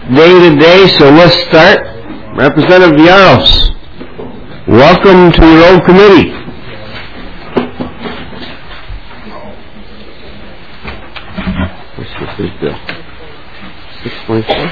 day today, so let's start. Representative Yaros, welcome to your own committee. What's this bill? 624?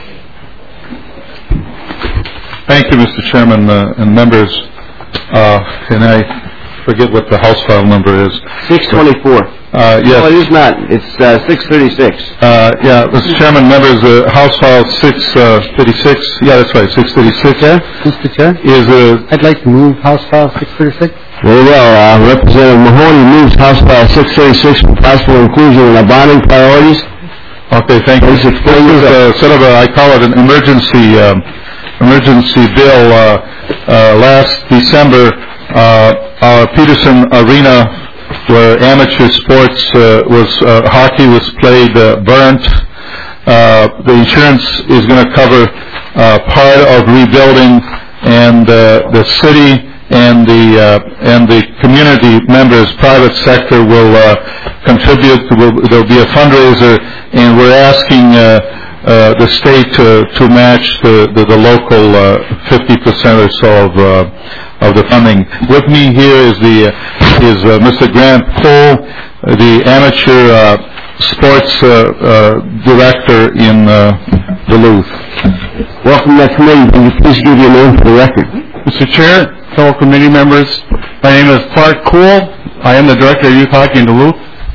Thank you, Mr. Chairman and members. And I forget what the House file number is. 624. Yes. No, it is not. It's 636. Yeah, Mr. Chairman, members, House file 636. Yeah, that's right, 636. Mr. Chair? I'd like to move House file 636. Very well. Representative Mahoney moves House file 636 for possible inclusion in our bonding priorities. Okay, thank you. This is sort of I call it an emergency bill. Last December, our Peterson Arena, where amateur sports hockey was played, burnt. The insurance is going to cover part of rebuilding, and the city and the community members, private sector, will contribute. There will be a fundraiser, and we're asking the state to match the local 50% or so of the funding. With me here is Mr. Grant Cole, the amateur sports director in Duluth. Welcome to that committee. Will you please give your name for the record? Mr. Chair, fellow committee members, my name is Clark Cool. I am the director of youth hockey in Duluth.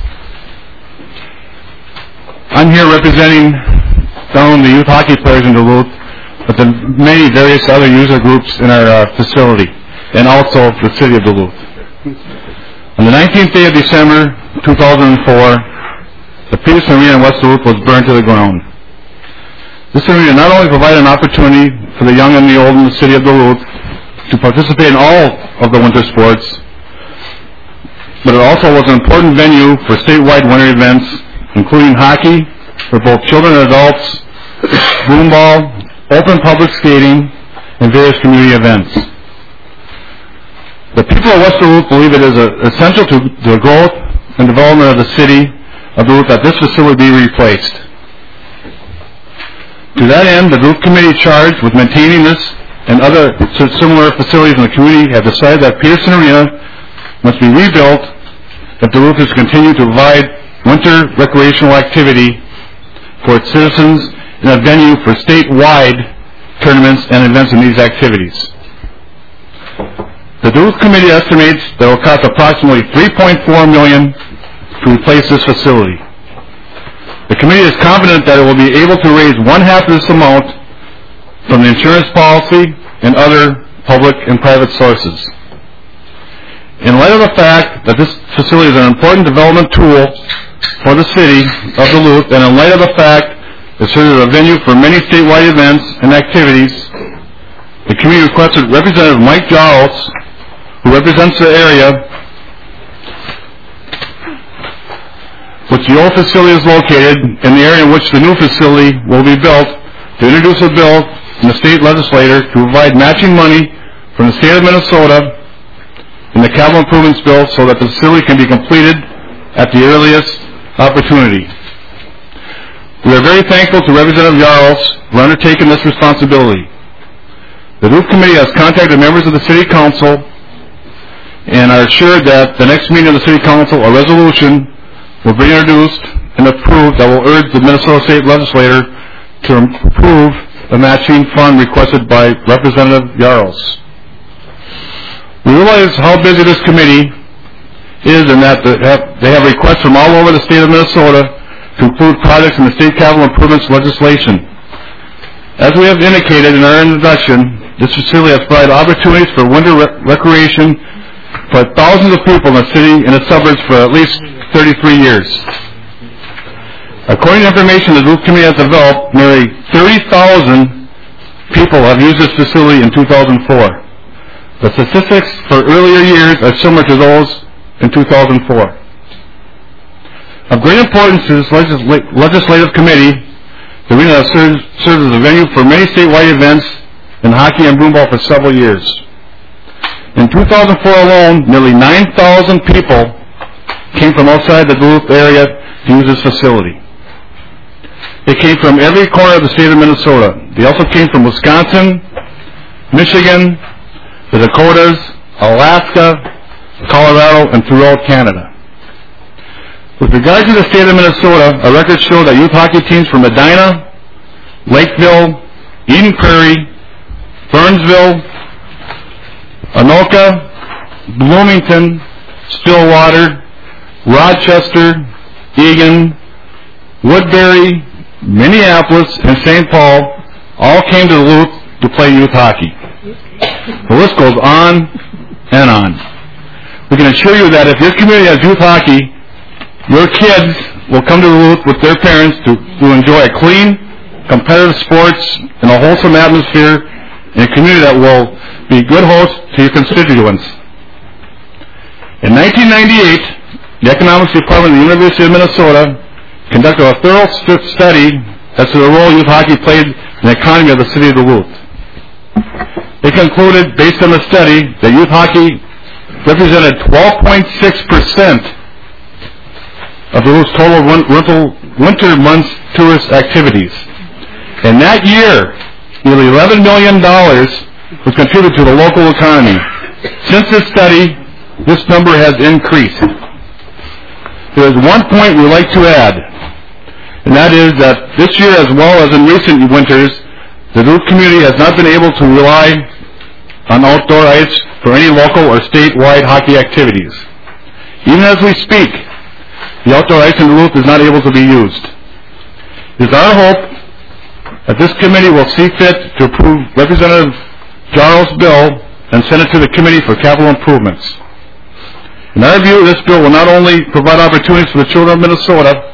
I'm here representing not only the youth hockey players in Duluth, but the many various other user groups in our facility, and also the city of Duluth. On the 19th day of December 2004, the Peterson Arena in West Duluth was burned to the ground. This arena not only provided an opportunity for the young and the old in the city of Duluth to participate in all of the winter sports, but it also was an important venue for statewide winter events, including hockey for both children and adults, broomball, open public skating, and various community events. The people of West Duluth believe it is essential to the growth and development of the city of Duluth that this facility be replaced. To that end, the Duluth Committee charged with maintaining this and other similar facilities in the community have decided that Peterson Arena must be rebuilt if Duluth is to continue to provide winter recreational activity for its citizens and a venue for statewide tournaments and events in these activities. The Duluth Committee estimates that it will cost approximately $3.4 million to replace this facility. The committee is confident that it will be able to raise one-half of this amount from the insurance policy and other public and private sources. In light of the fact that this facility is an important development tool for the city of Duluth, and in light of the fact that it serves as a venue for many statewide events and activities, the committee requested Representative Mike Giles, who represents the area which the old facility is located, in the area in which the new facility will be built, to introduce a bill from the state legislature to provide matching money from the state of Minnesota in the capital improvements bill so that the facility can be completed at the earliest opportunity. We are very thankful to Representative Yaros for undertaking this responsibility. The Duluth Committee has contacted members of the City Council and are assured that the next meeting of the City Council, a resolution will be introduced and approved that will urge the Minnesota State Legislature to approve the matching fund requested by Representative Yaros. We realize how busy this committee is and that they have requests from all over the state of Minnesota to include projects in the state capital improvements legislation. As we have indicated in our introduction, this facility has provided opportunities for winter recreation for thousands of people in the city and its suburbs for at least 33 years. According to information the Duluth Committee has developed, nearly 30,000 people have used this facility in 2004. The statistics for earlier years are similar to those in 2004. Of great importance to this legislative committee, the arena has served as a venue for many statewide events in hockey and broomball for several years. In 2004 alone, nearly 9,000 people came from outside the Duluth area to use this facility. They came from every corner of the state of Minnesota. They also came from Wisconsin, Michigan, the Dakotas, Alaska, Colorado, and throughout Canada. With regard to the state of Minnesota, our records show that youth hockey teams from Medina, Lakeville, Eden Prairie, Burnsville, Anoka, Bloomington, Stillwater, Rochester, Eagan, Woodbury, Minneapolis, and St. Paul all came to Duluth to play youth hockey. The list goes on and on. We can assure you that if your community has youth hockey, your kids will come to Duluth with their parents to enjoy a clean, competitive sports in a wholesome atmosphere in a community that will be good hosts to your constituents. In 1998, the Economics Department of the University of Minnesota conducted a thorough study as to the role youth hockey played in the economy of the city of Duluth. They concluded, based on the study, that youth hockey represented 12.6% of Duluth's total winter months tourist activities. In that year, nearly $11 million was contributed to the local economy. Since this study, this number has increased. There is one point we'd like to add, and that is that this year, as well as in recent winters, the Duluth community has not been able to rely on outdoor ice for any local or statewide hockey activities. Even as we speak, the outdoor ice in Duluth is not able to be used. It is our hope that this committee will see fit to approve Representative Jarl's bill and send it to the Committee for Capital Improvements. In our view, this bill will not only provide opportunities for the children of Minnesota,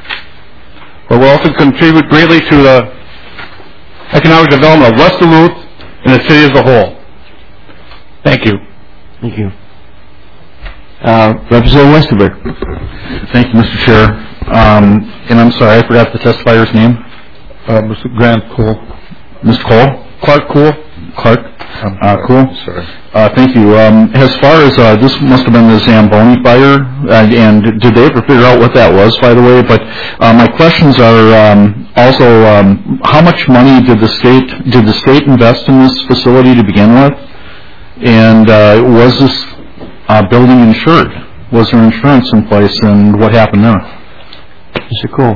but will also contribute greatly to the economic development of West Duluth and the city as a whole. Thank you. Thank you. Representative Westerberg. Thank you, Mr. Chair. And I'm sorry, I forgot the testifier's name. Mr. Grant Cole. Ms. Cole? Clark Cole? Clark? Cool. Sorry. Thank you. As far as this must have been the Zamboni fire, and did they ever figure out what that was, by the way? But my questions are also how much money did the state invest in this facility to begin with, and was this building insured? Was there insurance in place, and what happened there? Mr. Cole.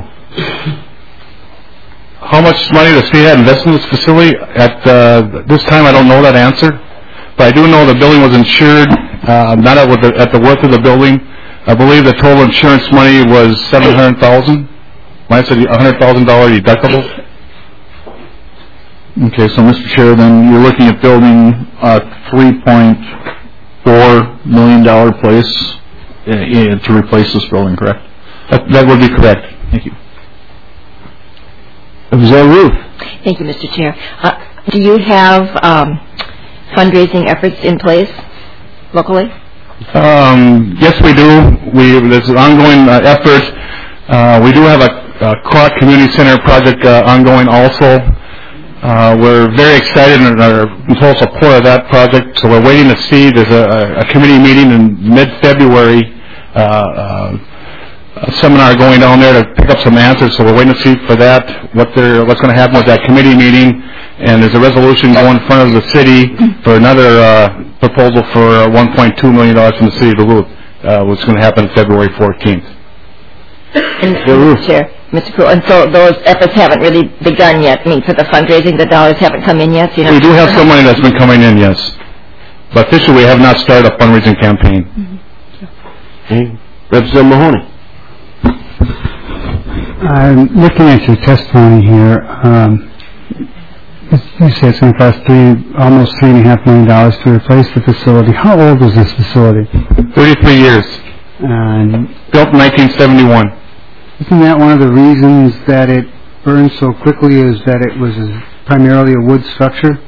How much money the state had invested in this facility? At this time, I don't know that answer, but I do know the building was insured, not at the worth of the building. I believe the total insurance money was $700,000. Mine said $100,000 deductible. Okay, so Mr. Chair, then you're looking at building a $3.4 million place to replace this building, correct? That would be correct. Thank you. Ruth. Thank you, Mr. Chair. Do you have fundraising efforts in place locally? Yes, we do. There's an ongoing effort. We do have a Clark Community Center project ongoing also. We're very excited and are in total support of that project. So we're waiting to see. There's a committee meeting in mid-February. A seminar going down there to pick up some answers, so we're waiting to see for that, what's going to happen with that committee meeting. And there's a resolution going in front of the city for another proposal for $1.2 million from the city of Duluth, which is going to happen February 14th. And, Mr. Crew, and so those efforts haven't really begun yet. I mean, for the fundraising, the dollars haven't come in yet? We do have some money that's been coming in, yes. But officially, we have not started a fundraising campaign. Mm-hmm. Okay. Representative Mahoney. I'm looking at your testimony here. You said it's going to cost almost $3.5 million to replace the facility. How old is this facility? 33 years. Built in 1971. Isn't that one of the reasons that it burned so quickly, is that it was primarily a wood structure?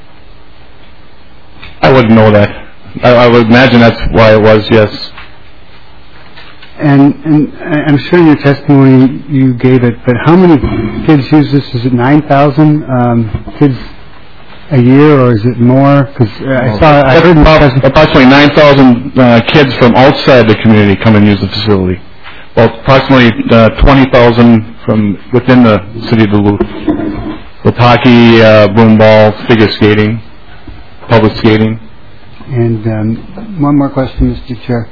I wouldn't know that. I would imagine that's why it was, yes. And I'm sure in your testimony you gave it, but how many kids use this? Is it 9,000 kids a year, or is it more? Because I heard approximately 9,000 kids from outside the community come and use the facility. approximately 20,000 from within the city of Duluth, with hockey, boom ball, figure skating, public skating. And one more question, Mr. Chair.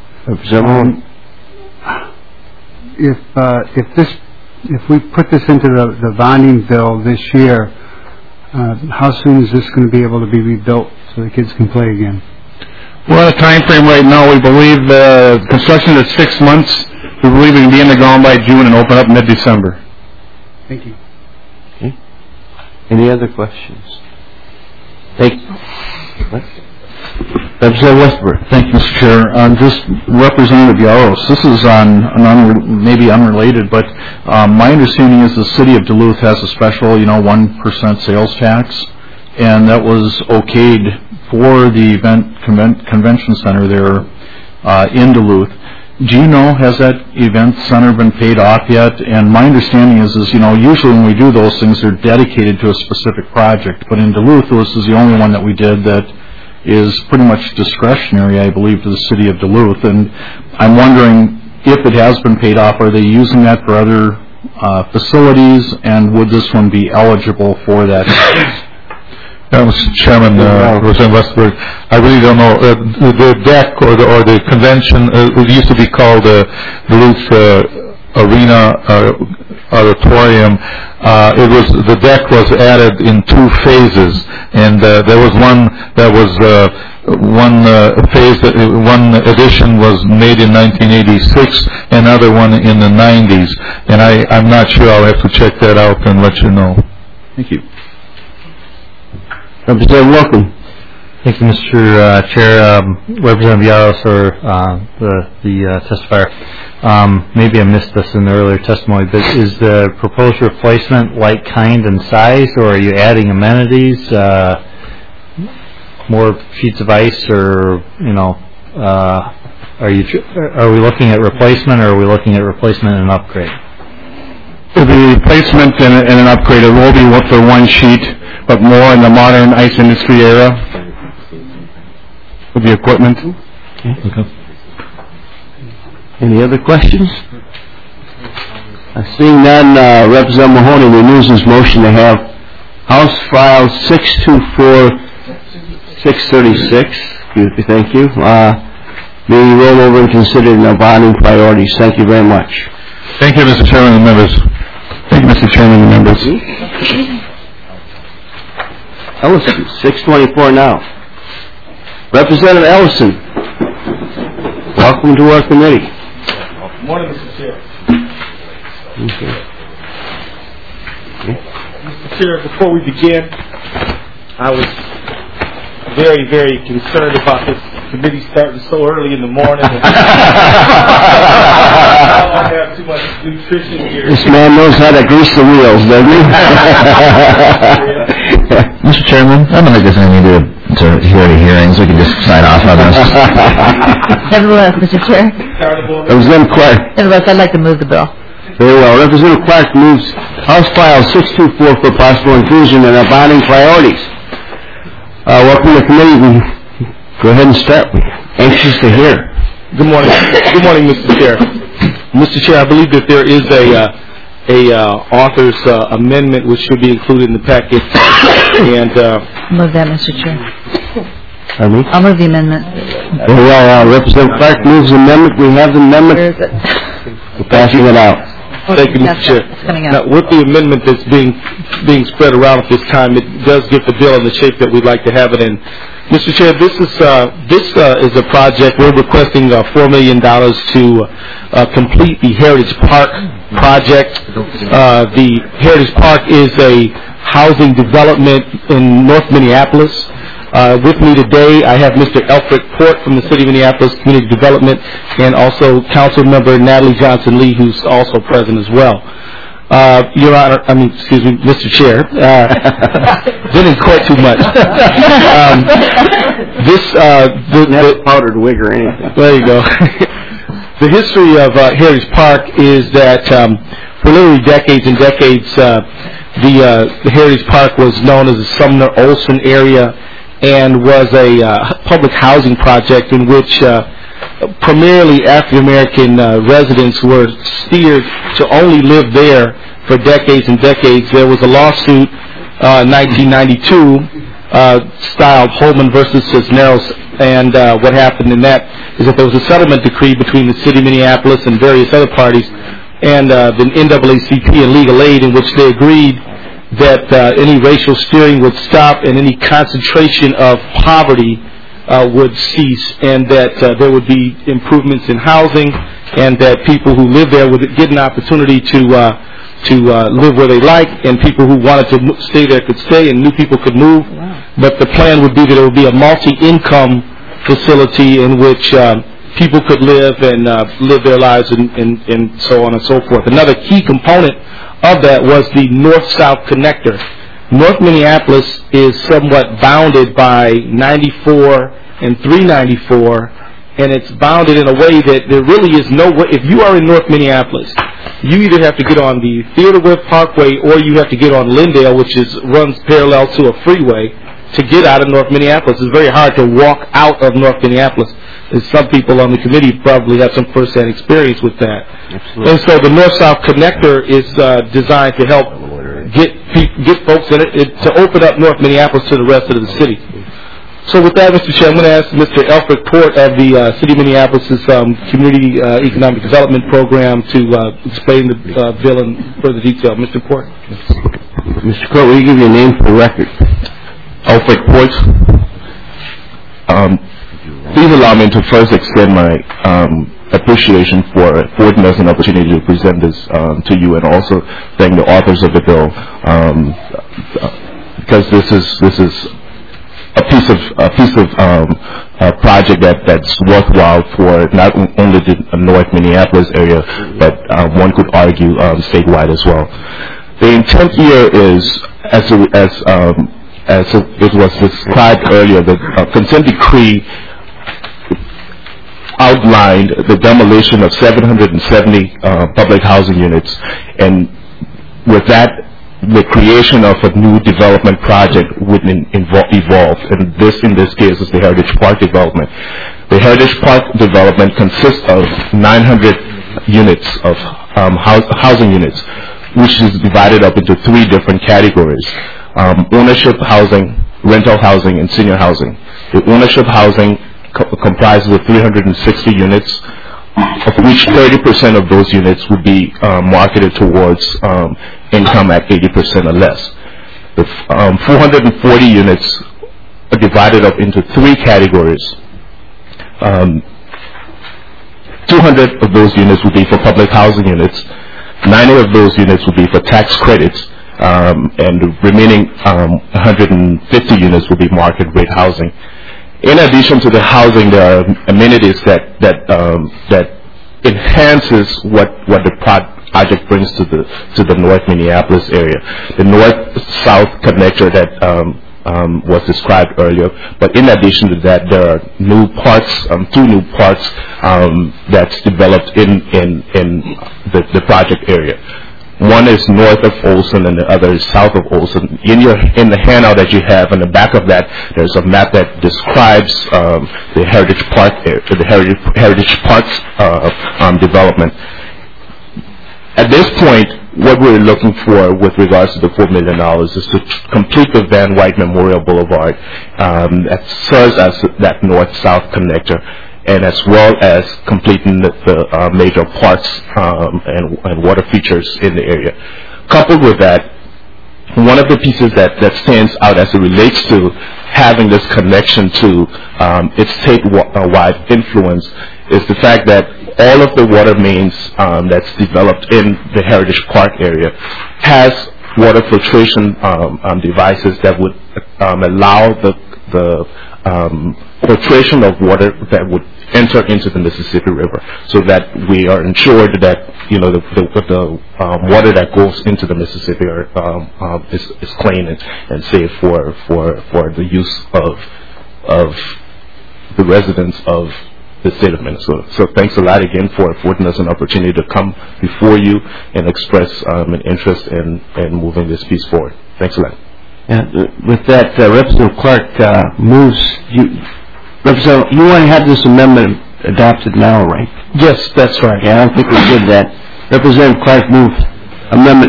If we put this into the bonding bill this year, how soon is this going to be able to be rebuilt so the kids can play again? We're on a time frame right now. We believe the construction is 6 months. We believe we can be in the ground by June and open up mid-December. Thank you. Okay. Any other questions? Thank you. Representative Westbrook. Thank you, Mr. Chair. Just Representative Yaros, this is maybe unrelated, but my understanding is the city of Duluth has a special, 1% sales tax, and that was okayed for the convention center there in Duluth. Do you know, has that event center been paid off yet? And my understanding is usually when we do those things, they're dedicated to a specific project, but in Duluth, this is the only one that we did that is pretty much discretionary, I believe, to the city of Duluth. And I'm wondering if it has been paid off, are they using that for other facilities, and would this one be eligible for that? Mr. Chairman, Representative Westbrook, I really don't know. The deck or the convention, it used to be called the Duluth Arena Auditorium. The deck was added in 2 phases, and there was one that was one edition was made in 1986, another one in the 90s, and I'm not sure. I'll have to check that out and let you know. Thank you. Representative Welcome. Thank you, Mr. Chair. Representative Yaros, or the testifier. Maybe I missed this in the earlier testimony, but is the proposed replacement like, kind, and size, or are you adding amenities, more sheets of ice, or are we looking at replacement, or are we looking at replacement and upgrade? It'll be replacement and an upgrade. It will be for 1 sheet, but more in the modern ice industry era with the equipment. Okay. Any other questions? Seeing none, Representative Mahoney renews his motion to have House File 624-636, thank you, be rolled over and considered in our bonding priorities. Thank you very much. Thank you, Mr. Chairman and members. Thank you, Mr. Chairman and members. Ellison, 624 now. Representative Ellison, welcome to our committee. Good morning, Mr. Chair. Okay. Mr. Chair, before we begin, I was very, very concerned about this committee starting so early in the morning. I don't have too much nutrition here. This man knows how to grease the wheels, doesn't he? Mr. Chairman, I don't think there's any need to hear the hearings. We can just sign off on this. Nevertheless, Mr. Chair. Representative Clark. Nevertheless, I'd like to move the bill. Very well. Representative Clark moves House File 624 for possible inclusion in our bonding priorities. Welcome to the committee. We go ahead and start. We're anxious to hear. Good morning. Good morning, Mr. Chair. Mr. Chair, I believe that there is a author's amendment which should be included in the packet. And Move that, Mr. Chair. Pardon me? I'll move the amendment. Very well. Representative Clark moves the amendment. We have the amendment. Where is it? We're passing it out. thank you, Mr. Chair. It's coming out. Now, with the amendment that's being spread around at this time, it does get the bill in the shape that we'd like to have it in. Mr. Chair, this is a project. We're requesting $4 million to complete the Heritage Park project. The Heritage Park is a housing development in North Minneapolis. With me today, I have Mr. Alfred Port from the City of Minneapolis Community Development, and also Council Member Natalie Johnson-Lee, who's also present as well. Your Honor, Mr. Chair, didn't quite too much. Never powdered wig or anything. There you go. The history of Heritage Park is that for literally decades and decades, the Heritage Park was known as the Sumner-Olson area and was a public housing project in which primarily African-American residents were steered to only live there for decades and decades. There was a lawsuit in 1992 styled Holman versus Cisneros, and what happened in that is that there was a settlement decree between the city of Minneapolis and various other parties and the NAACP and Legal Aid, in which they agreed that any racial steering would stop and any concentration of poverty would cease, and that there would be improvements in housing, and that people who live there would get an opportunity to live where they like, and people who wanted to stay there could stay, and new people could move. Wow. But the plan would be that it would be a multi-income facility in which people could live and live their lives and so on and so forth. Another key component of that was the North-South connector. North Minneapolis is somewhat bounded by 94 and 394, and it's bounded in a way that there really is no way. If you are in North Minneapolis, you either have to get on the Theodore Parkway or you have to get on Lyndale, which runs parallel to a freeway, to get out of North Minneapolis. It's very hard to walk out of North Minneapolis. As some people on the committee probably have some first-hand experience with that. Absolutely. And so the North-South connector is designed to help get folks in it, to open up North Minneapolis to the rest of the city. So with that, Mr. Chair, I'm going to ask Mr. Alfred Port of the City of Minneapolis' Community Economic Development Program to explain the bill in further detail. Mr. Port. Mr. Port, will you give your name for the record? Alfred Port. Please allow me to first extend my appreciation for affording us an opportunity to present this to you, and also thank the authors of the bill, because this is a piece of project that's worthwhile for not only the North Minneapolis area, but one could argue statewide as well. The intent here is, as it was described earlier, the consent decree outlined the demolition of 770 public housing units, and with that, the creation of a new development project would evolve, and this, in this case, is the Heritage Park development. The Heritage Park development consists of 900 units of housing units, which is divided up into three different categories: ownership housing, rental housing, and senior housing. The ownership housing comprises of 360 units, of which 30% of those units would be marketed towards income at 80% or less. The 440 units are divided up into three categories. 200 of those units would be for public housing units, 90 of those units would be for tax credits, and the remaining 150 units would be market rate housing. In addition to the housing, there are amenities that enhances what the project brings to the North Minneapolis area. The North-South connector that was described earlier, but in addition to that, there are new parts, two new parts that's developed in the project area. One is north of Olson and the other is south of Olson. In the handout that you have, in the back of that, there's a map that describes the Heritage Park, the Heritage Parks development. At this point, what we're looking for with regards to the $4 million is to complete the Van Wyck Memorial Boulevard that serves as that north-south connector, and as well as completing the major parks and water features in the area. Coupled with that, one of the pieces that stands out as it relates to having this connection to its statewide influence is the fact that all of the water mains that's developed in the Heritage Park area has water filtration devices that would allow the filtration of water that would enter into the Mississippi River, so that we are ensured that the water that goes into the Mississippi is clean and safe for the use of the residents of the state of Minnesota. So thanks a lot again for affording us an opportunity to come before you and express an interest in moving this piece forward. Thanks a lot. With that, Representative Clark moves. Representative, you want to have this amendment adopted now, right? Yes, that's right. Yeah, I don't think we did that. Representative Clark moved Amendment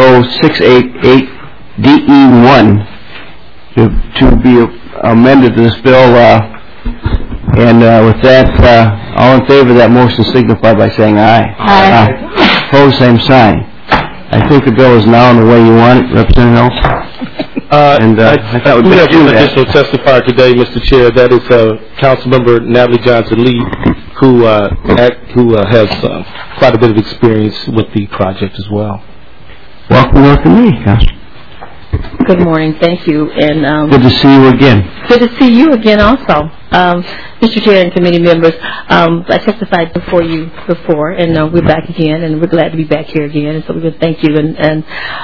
H0688DE1 to be amended to this bill. And with that, all in favor of that motion signify by saying aye. Aye. Opposed, same sign. I think the bill is now in the way you want it, Representative Nelson. And I thought we have an additional that. testifier today, Mr. Chair. That is Councilmember Natalie Johnson-Lee, who has quite a bit of experience with the project as well. Welcome to me, Councilor. Good morning. Thank you. And good to see you again. Good to see you again also. Mr. Chair and committee members, I testified before you before, and we're back again, and we're glad to be back here again. And so we would thank you. And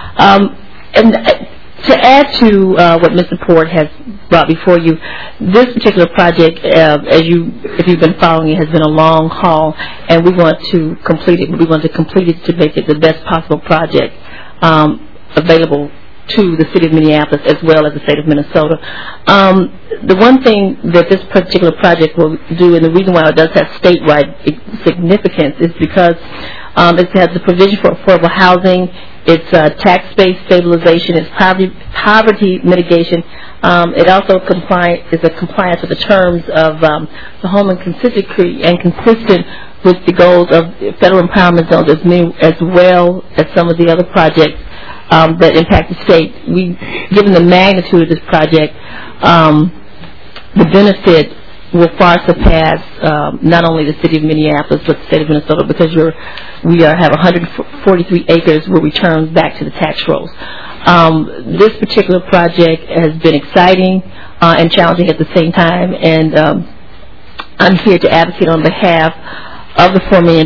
to add to what Mr. Port has brought before you, this particular project, if you've been following it, has been a long haul, and we want to complete it. We want to complete it to make it the best possible project available to the city of Minneapolis as well as the state of Minnesota. The one thing that this particular project will do, and the reason why it does have statewide significance, is because it has the provision for affordable housing, it's tax-based stabilization, it's poverty mitigation. It also is a compliance with the terms of the Homeland Security and consistent with the goals of federal empowerment zones as well as some of the other projects that impact the state. Given the magnitude of this project, the benefit will far surpass not only the city of Minneapolis but the state of Minnesota, because we have 143 acres will return back to the tax rolls. This particular project has been exciting and challenging at the same time, and I'm here to advocate on behalf of the $4 million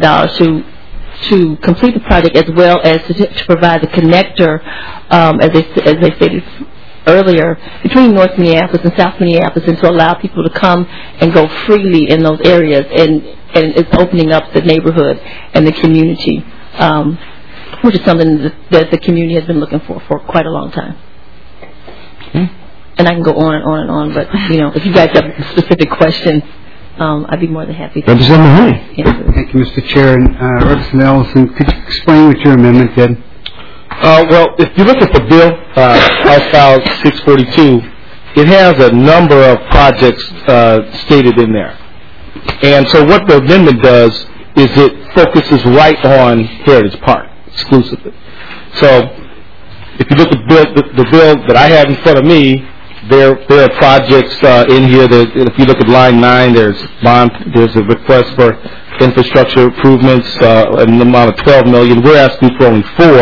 to complete the project, as well as to provide the connector, as they stated earlier, between North Minneapolis and South Minneapolis, and to allow people to come and go freely in those areas, and it's opening up the neighborhood and the community, which is something that the community has been looking for quite a long time. And I can go on and on and on, but if you guys have specific questions, I'd be more than happy to answer. Thank you, Mr. Chair. And Representative Ellison, could you explain what your amendment did? Well, if you look at the bill, House File 642, it has a number of projects stated in there. And so what the amendment does is it focuses right on Heritage Park exclusively. So if you look at the bill that I have in front of me, there are projects in here that, if you look at line 9, there's a request for infrastructure improvements in the amount of $12 million. We're asking for only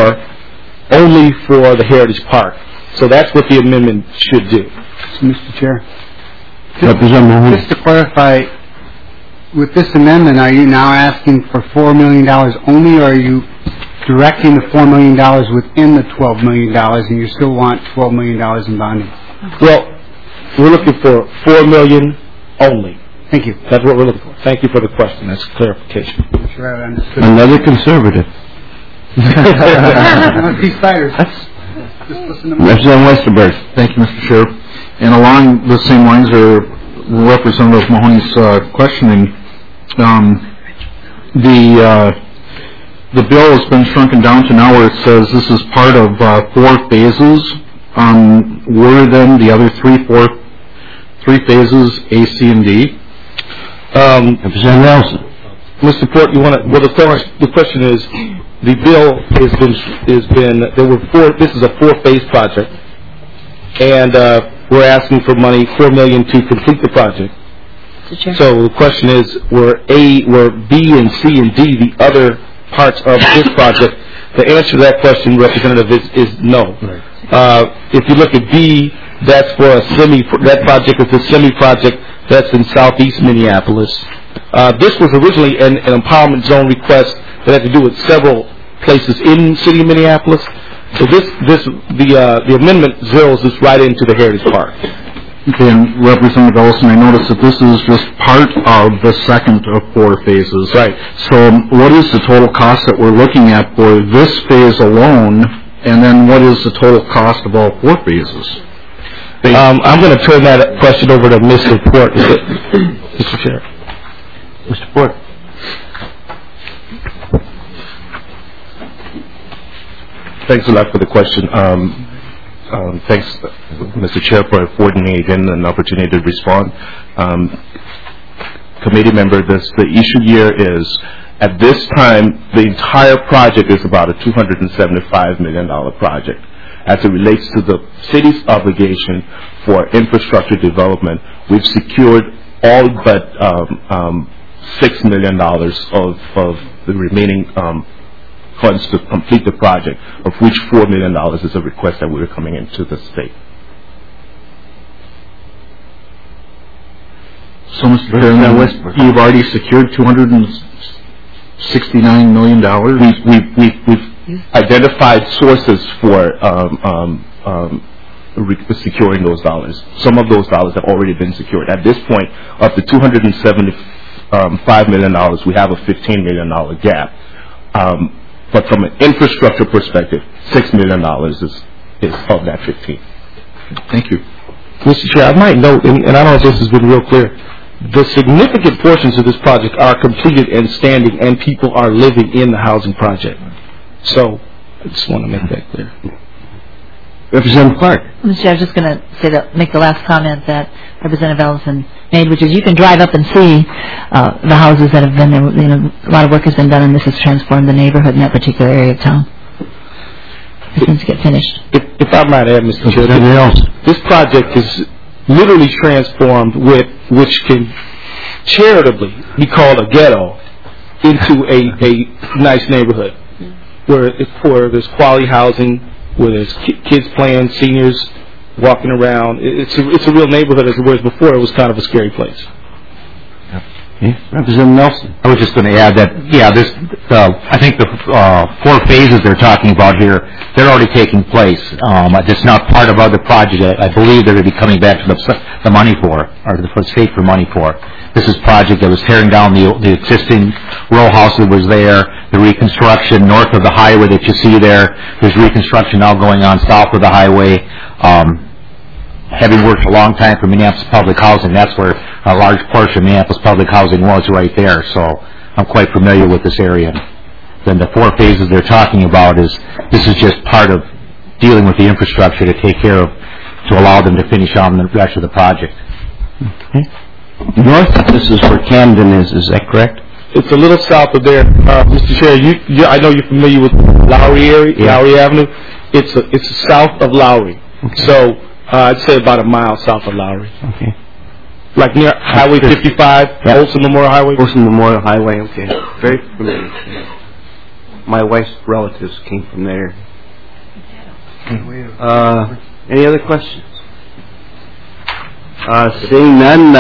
for the Heritage Park. So that's what the amendment should do. Mr. Chair, just to clarify, with this amendment, are you now asking for $4 million only, or are you directing the $4 million within the $12 million, and you still want $12 million in bonding? Well, we're looking for $4 million only. Thank you. That's what we're looking for. Thank you for the question. That's clarification. Sure, I understood. Another conservative. Peace fighters. Representative Westerberg. Thank you, Mr. Chair. And along the same lines are Representative Mahoney's questioning. The bill has been shrunken down to now where it says this is part of 4 phases. Were then the other three phases A, C, and D? Representative Nelson. Mr. Port, the question is, the bill has been this is a 4-phase project, and we're asking for money, $4 million, to complete the project. So the question is, were B and C and D the other parts of this project? The answer to that question, Representative, is no. Right. If you look at B, that's for that project is a semi-project that's in southeast Minneapolis. This was originally an empowerment zone request that had to do with several places in the city of Minneapolis. So the amendment zeroes this right into the Heritage Park. Okay, and Representative Ellison, I noticed that this is just part of the second of 4 phases. Right. So what is the total cost that we're looking at for this phase alone, and then what is the total cost of all 4 phases? I'm going to turn that question over to Mr. Port, Mr. Chair. Mr. Port. Thanks a lot for the question. Thanks, Mr. Chair, for affording me again an opportunity to respond. Committee member, the issue here is, at this time, the entire project is about a $275 million project. As it relates to the city's obligation for infrastructure development, we've secured all but $6 million of the remaining funds to complete the project, of which $4 million is a request that we're coming into the state. So, Mr. Chairman, you've already secured $269 million? We've identified sources for securing those dollars. Some of those dollars have already been secured. At this point, of the $275 million, we have a $15 million gap. But from an infrastructure perspective, $6 million is of that 15. Thank you. Mr. Chair, I might note, and I don't know if this has been real clear, the significant portions of this project are completed and standing, and people are living in the housing project. So I just want to make that clear. Representative Clark. Mr. Chair, I was just going to make the last comment that Representative Ellison made, which is you can drive up and see the houses that have been there. You know, a lot of work has been done, and this has transformed the neighborhood in that particular area of town. It needs to get finished. If I might add, Mr. Chair, this project is literally transformed which can charitably be called a ghetto into a nice neighborhood where there's quality housing, where there's kids playing, seniors walking around. It's a real neighborhood, as it was before. It was kind of a scary place. Representative Nelson. I was just going to add that, I think the 4 phases they're talking about here, they're already taking place. It's not part of other projects. I believe they're going to be coming back to the money for, or the state for money for. This is a project that was tearing down the existing row house that was there, the reconstruction north of the highway that you see there. There's reconstruction now going on south of the highway. Having worked a long time for Minneapolis Public Housing, that's where a large portion of Minneapolis Public Housing was, right there. So I'm quite familiar with this area. Then the 4 phases they're talking about this is just part of dealing with the infrastructure to take care of, to allow them to finish on the rest of the project. Okay. North, this is where Camden is that correct? It's a little south of there. Mr. Chair, I know you're familiar with Lowry area, Lowry Avenue. It's south of Lowry. Okay. So I'd say about a mile south of Lowry. Okay. Like near Highway 55, Olson Memorial Highway? Olson Memorial Highway, okay. Very familiar. My wife's relatives came from there. Any other questions? Seeing none,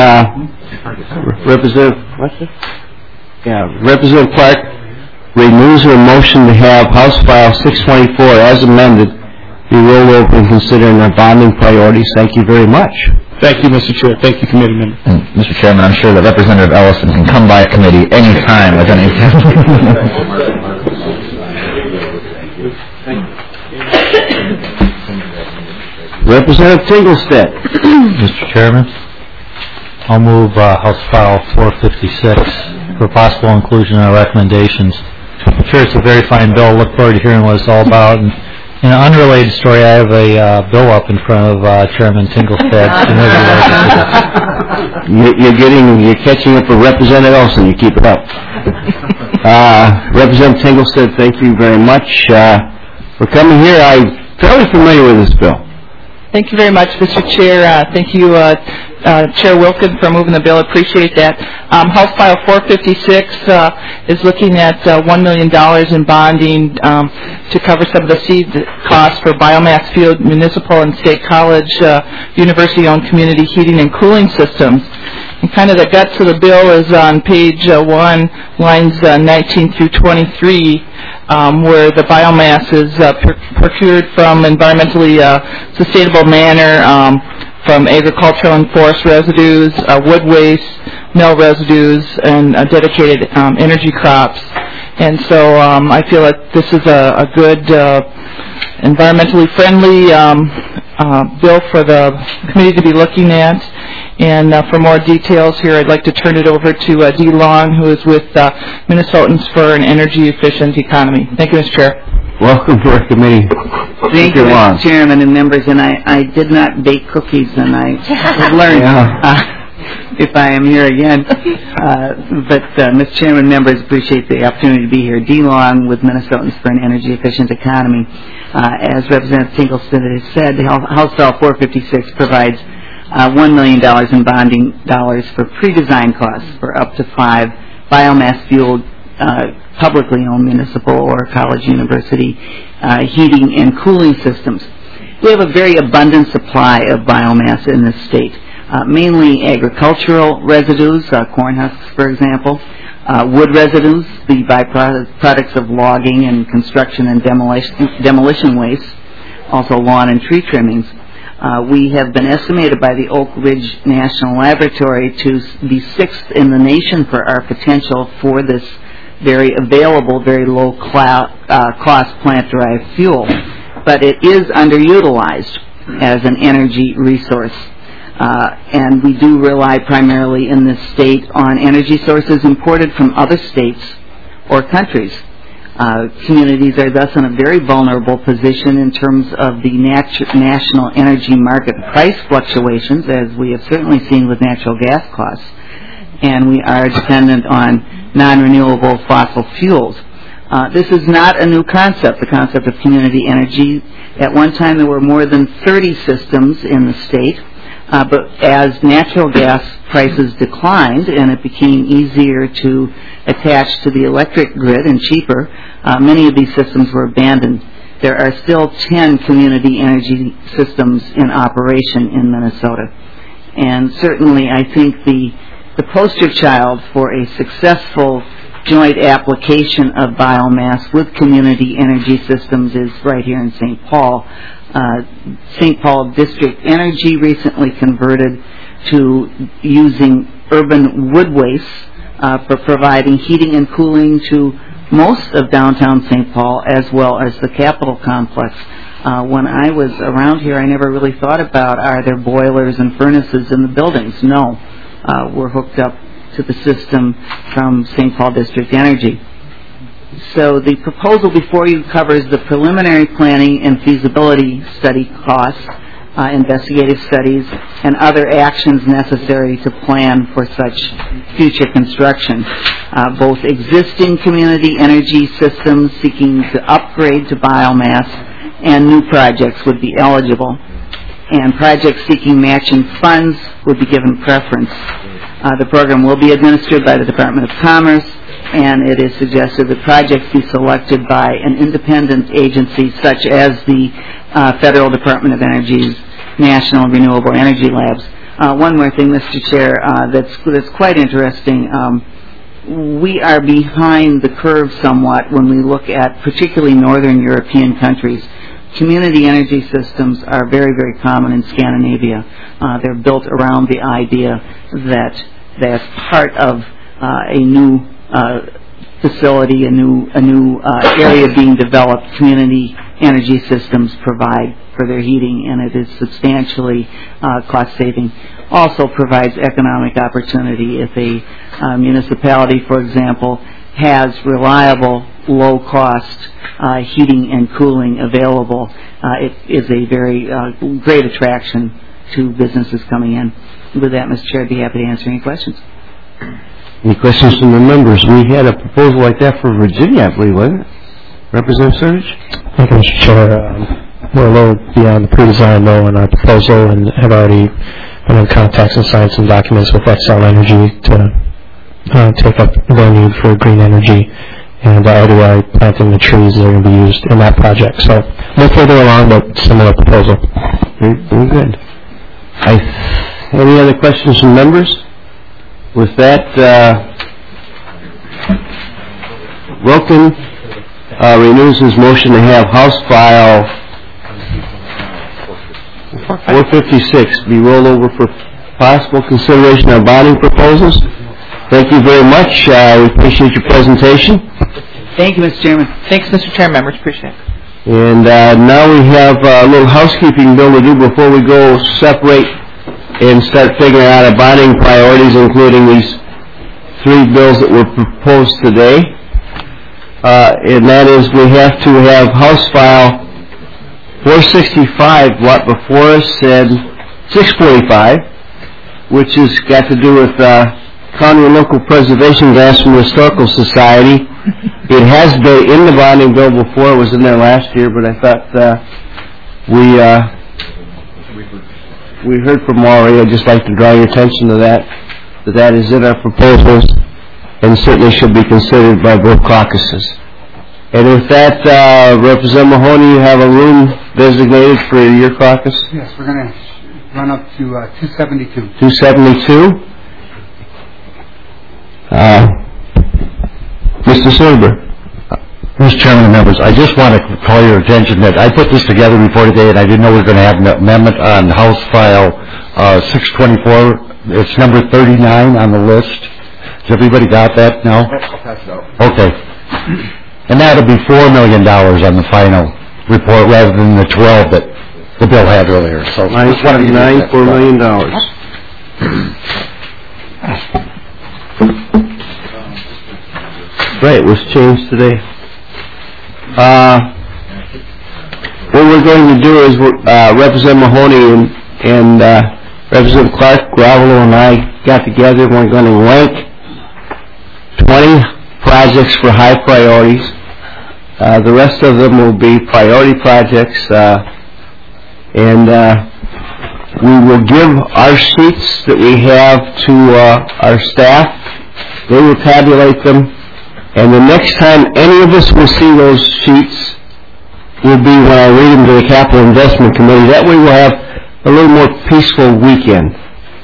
Representative Clark removes her motion to have House File 624 as amended be rolled over and considering our bonding priorities. Thank you very much. Thank you, Mr. Chair. Thank you, committee member. And Mr. Chairman, I'm sure that Representative Ellison can come by a committee any time with any. Representative Tinglestead. Mr. Chairman, I'll move House File 456 for possible inclusion in our recommendations. I'm sure it's a very fine bill. Look forward to hearing what it's all about. And in an unrelated story, I have a bill up in front of Chairman Tinglestead. You're catching up with Representative Ellison. You keep it up. Representative Tinglestead, thank you very much for coming here. I'm fairly familiar with this bill. Thank you very much, Mr. Chair. Thank you, Chair Wilkin, for moving the bill. Appreciate that. House File 456 is looking at $1 million in bonding to cover some of the seed costs for biomass fueled municipal and state college university-owned community heating and cooling systems. And kind of the guts of the bill is on page 1, lines 19 through 23. Where the biomass is procured from environmentally sustainable manner, from agricultural and forest residues, wood waste, mill residues, and dedicated energy crops. And so I feel that this is a good environmentally friendly bill for the committee to be looking at. And for more details here, I'd like to turn it over to Dee Long, who is with Minnesotans for an Energy Efficient Economy. Thank you, Mr. Chair. Welcome to our committee. Thank you, Mr. Chairman and members. And I did not bake cookies, and I have learned if I am here again. But, Mr. Chairman, members, appreciate the opportunity to be here. Dee Long with Minnesotans for an Energy Efficient Economy. As Representative Tingleston has said, House Bill 456 provides $1 million in bonding dollars for pre-design costs for up to 5 biomass-fueled, publicly owned municipal or college university heating and cooling systems. We have a very abundant supply of biomass in this state, mainly agricultural residues, corn husks, for example, wood residues, the byproducts of logging and construction and demolition waste, also lawn and tree trimmings. We have been estimated by the Oak Ridge National Laboratory to be 6th in the nation for our potential for this very available, very low-cost plant-derived fuel. But it is underutilized as an energy resource. And we do rely primarily in this state on energy sources imported from other states or countries. Communities are thus in a very vulnerable position in terms of the national energy market price fluctuations, as we have certainly seen with natural gas costs, and we are dependent on non-renewable fossil fuels. This is not a new concept, the concept of community energy. At one time there were more than 30 systems in the state, but as natural gas prices declined and it became easier to attach to the electric grid and cheaper, many of these systems were abandoned. There are still 10 community energy systems in operation in Minnesota. And certainly I think the poster child for a successful joint application of biomass with community energy systems is right here in St. Paul. St. Paul District Energy recently converted to using urban wood waste for providing heating and cooling to most of downtown St. Paul as well as the Capitol complex. When I was around here, I never really thought about, are there boilers and furnaces in the buildings? No. We're hooked up to the system from St. Paul District Energy. So the proposal before you covers the preliminary planning and feasibility study costs, investigative studies, and other actions necessary to plan for such future construction. Both existing community energy systems seeking to upgrade to biomass and new projects would be eligible. And projects seeking matching funds would be given preference. The program will be administered by the Department of Commerce, and it is suggested that projects be selected by an independent agency such as the Federal Department of Energy's National Renewable Energy Labs. One more thing, Mr. Chair, that's quite interesting. We are behind the curve somewhat when we look at particularly northern European countries. Community energy systems are very, very common in Scandinavia. They're built around the idea that that's part of a new facility, a new area being developed. Community energy systems provide for their heating, and it is substantially cost-saving. Also provides economic opportunity if a municipality, for example, has reliable, low-cost heating and cooling available. It is a very great attraction to businesses coming in. With that, Mr. Chair, I'd be happy to answer any questions. Any questions from the members? We had a proposal like that for Virginia, I believe, wasn't it? Representative Sturridge? Thank you, Mr. Chair. We're a little beyond the pre-design though in our proposal and have already been in contact and signed some documents with Xcel Energy to take up their need for green energy and already planting the trees that are going to be used in that project. So no further along, but similar proposal. Very good. Any other questions from members? With that, Wilkin renews his motion to have House File 456 be rolled over for possible consideration of bonding proposals. Thank you very much. We appreciate your presentation. Thank you, Mr. Chairman. Thanks, Mr. Chairman. Members, appreciate it. And now we have a little housekeeping bill to do before we go separate and start figuring out our bonding priorities, including these 3 bills that were proposed today. And that is we have to have House File 465 brought before us and 645, which has got to do with county and local preservation grants from the Historical Society. It has been in the bonding bill before. It was in there last year, but I thought we heard from Maury. I'd just like to draw your attention to that is in our proposals and certainly should be considered by both caucuses. And with that, Representative Mahoney, you have a room designated for your caucus? Yes, we're going to run up to 272. 272? Mr. Silver. Mr. Chairman and members, I just want to call your attention that I put this together before today, and I didn't know we were going to have an amendment on House File 624. It's number 39 on the list. Has everybody got that now? I'll pass it out. Okay. And that'll be $4 million on the final report rather than the 12 that the bill had earlier. So $9.49, $4 million. Right, it was changed today. What we're going to do is Representative Mahoney and Representative Clark Gravelo and I got together and we're going to rank 20 projects for high priorities. The rest of them will be priority projects, and we will give our sheets that we have to our staff. They will tabulate them, and the next time any of us will see those sheets will be when I read them to the Capital Investment Committee. That way we'll have a little more peaceful weekend.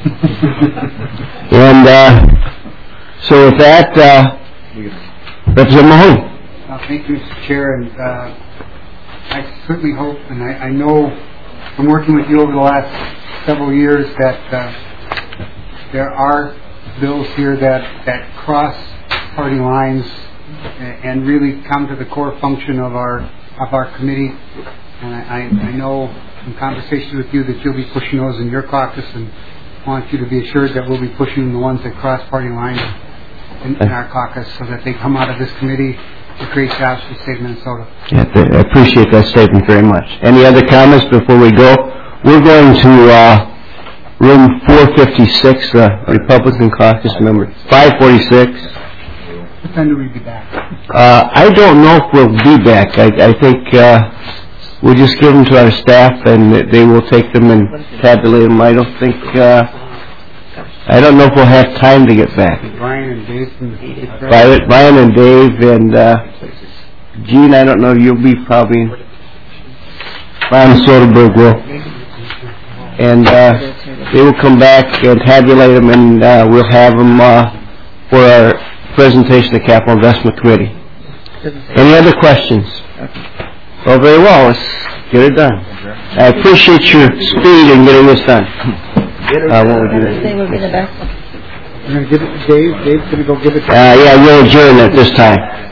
And so with that, Representative Mahoney. Thank you, Mr. Chair, and I certainly hope, and I know from working with you over the last several years that there are bills here that cross party lines and really come to the core function of our committee. And I know from conversations with you that you'll be pushing those in your caucus, and want you to be assured that we'll be pushing the ones that cross party lines in our caucus so that they come out of this committee to create jobs for the state of Minnesota. Yeah, I appreciate that statement very much. Any other comments before we go? We're going to room 456, Republican caucus member 546. What time do we be back? I don't know if we'll be back. I think we'll just give them to our staff and they will take them and tabulate them. I don't think I don't know if we'll have time to get back. Brian and Dave. Brian and Dave and Gene, I don't know, you'll be probably Brian Soderberg will. And they will come back and tabulate them, and we'll have them for our presentation to the Capital Investment Committee. Any other questions? Oh, very well. Let's get it done. I appreciate your speed in getting this done. What would you We're going to give it to Dave. Dave's going to go give it to yeah, we'll adjourn at this time.